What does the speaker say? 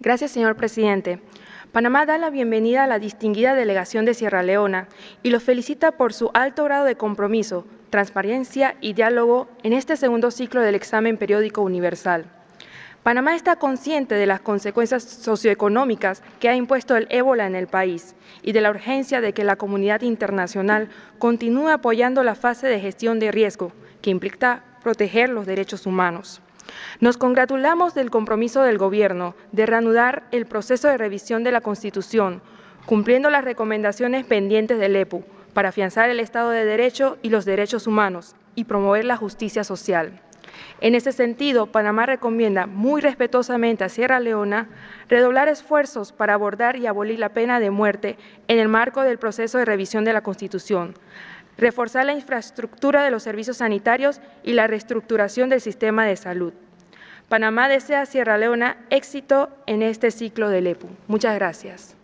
Gracias, señor presidente. Panamá da la bienvenida a la distinguida delegación de Sierra Leona y los felicita por su alto grado de compromiso, transparencia y diálogo en este segundo ciclo del examen periódico universal. Panamá está consciente de las consecuencias socioeconómicas que ha impuesto el ébola en el país y de la urgencia de que la comunidad internacional continúe apoyando la fase de gestión de riesgo, que implica proteger los derechos humanos. Nos congratulamos del compromiso del Gobierno de reanudar el proceso de revisión de la Constitución, cumpliendo las recomendaciones pendientes del EPU para afianzar el Estado de Derecho y los derechos humanos y promover la justicia social. En ese sentido, Panamá recomienda muy respetuosamente a Sierra Leona redoblar esfuerzos para abordar y abolir la pena de muerte en el marco del proceso de revisión de la Constitución, reforzar la infraestructura de los servicios sanitarios y la reestructuración del sistema de salud. Panamá desea a Sierra Leona éxito en este ciclo del EPU. Muchas gracias.